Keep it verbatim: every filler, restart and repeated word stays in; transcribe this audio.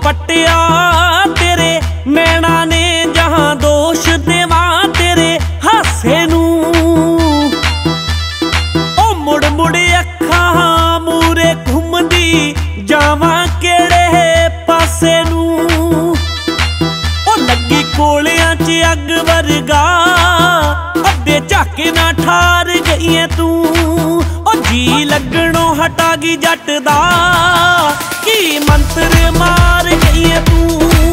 पट्टिया तेरे नैना ने जहां दोष देवा तेरे हासे नू ओ मुड़ मुड़ अखां मूरे घुमदी जावां केड़े पासे नू ओ लगी कोलियां च अग वर्गा अद्धे झाके ना ठार गई है तू ओ जी लगणों हटा गई जट दा की मंत्र मां